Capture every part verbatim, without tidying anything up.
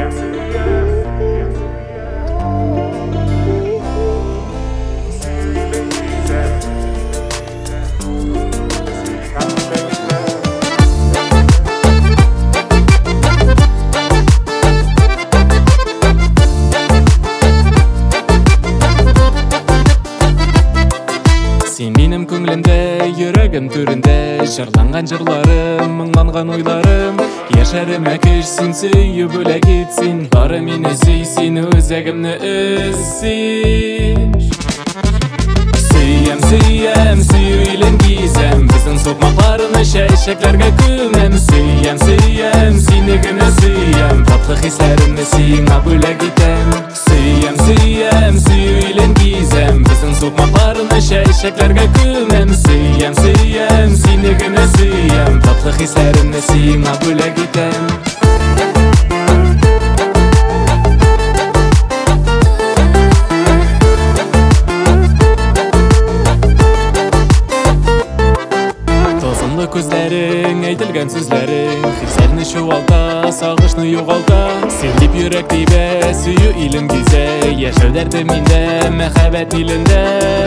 Сен менің көңілімде, жүрегім төрінде, жырланған жырларым, мұңланған ойларым. Яшарым әкешсін, сүйі бөлек етсін, бары мені сүйсін, өзегімні үзсін. Сүйем, сүйем, сүйілін кейзем, біздің соқмақларыны шәйшәклерге көмем. Сүйем, сүйем, сүйнігіні сүйем, татлы хисләрімні сүйіңа бөлек етем. Сүйем, сүйем, сүйілін кейзем, біздің соқмақларыны шәйшәклерге көмем. Сүйем, сүйем, сүйнігіні сүйем, татлы хисләрімні сүйіңа бөлек етем. Көздерің, әйтілген сөздерің, хисләрні шуалта, сағышны юғалта. Сен деп йөрәк тибә, сөю илен гизә, яшәү дәрте миндә, мәхәббәт илендә.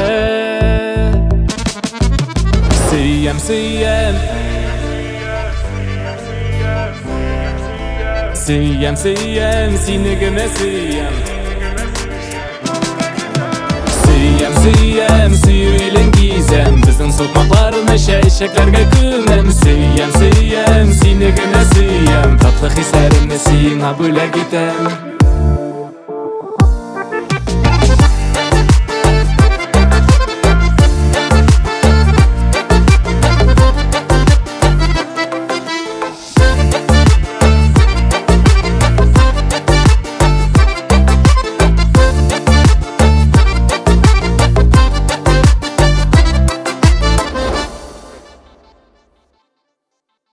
Сөйем, сөйем, сөйем, сөйем, сине генә сөйем. Сөйем, сөйем, сөю илен гизәм, біздің соқмақларыны шәйшәкләргә көмем. Сөйем, сөйем, сине генә сөйем, татлы хисләрімні сиңа бөләк итәм.